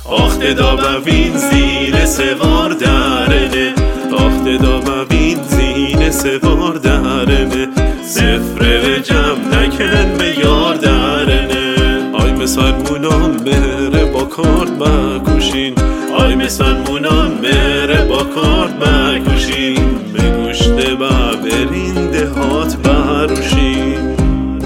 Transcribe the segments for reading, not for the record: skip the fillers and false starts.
آخت دا ببین زین سوار درنه، آخت دا ببین زین سوار درنه، سفره جمع نکن به یار درنه. آی مسلمونان بره با کارت بکشین، آی مسلمونان بره با کارت بکشین، به گوشت برین دهات بروشین.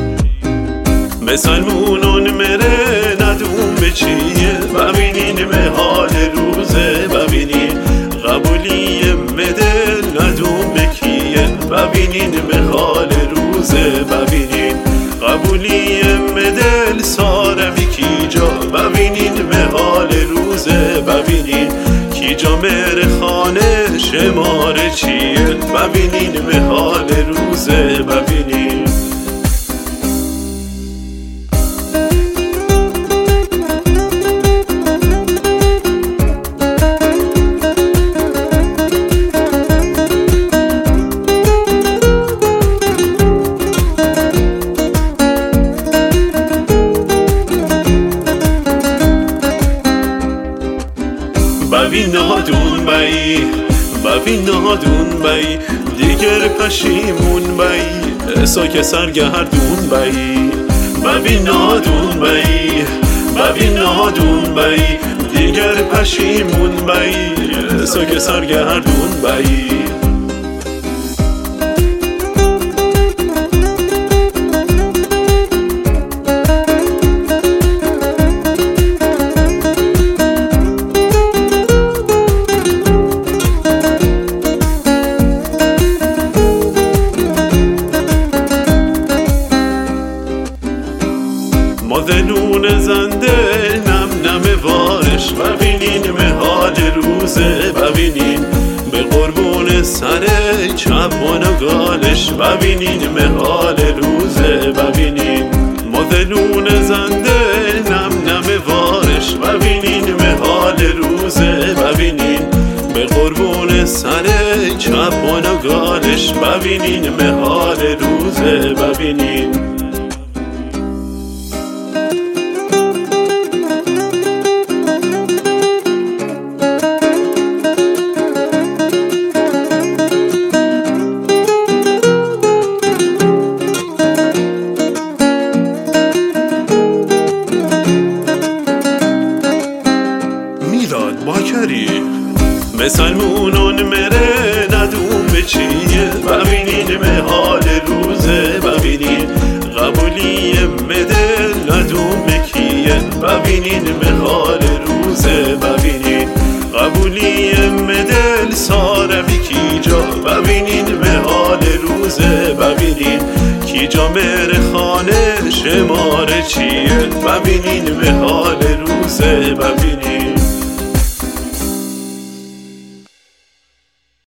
مسلمونان مره ندون به چیه، ببینین به حال روزه، ببینین قبولی مدل ندون به کیه، ببینین به حال روزه، ببینین قبولی مدل سارمی کی جا، ببینین به حال روزه، ببینین کی جا مر خانه شماره چیه، ببینین به حال روزه، ببینین. ببین نادون بایی، ببین نادون بایی، دیگر پشیمون بایی، ساک سرگردون بایی. ببین نادون بایی، ببین نادون بایی، دیگر پشیمون بایی، ساک سرگردون بایی. مادلون زنده نم نم وارش، ببینین به حال روزه، ببینین به قربون سر چپان و گالش، ببینین به حال روزه، ببینین مادلون زنده نم نم وارش، ببینین به حال روزه، ببینین به قربون سر چپان و گالش، ببینین به حال روزه، ببینین. مسلمونان مره ندون به چیه، ببینین به حال روزه، ببینین قبولی مدل ندون به کیه، ببینین به حال روزه، ببینین قبولی مدل سارمی کی جا، ببینین به حال روزه، ببینین کی جا مر خانه شماره چیه، ببینین به حال روزه، ببینین.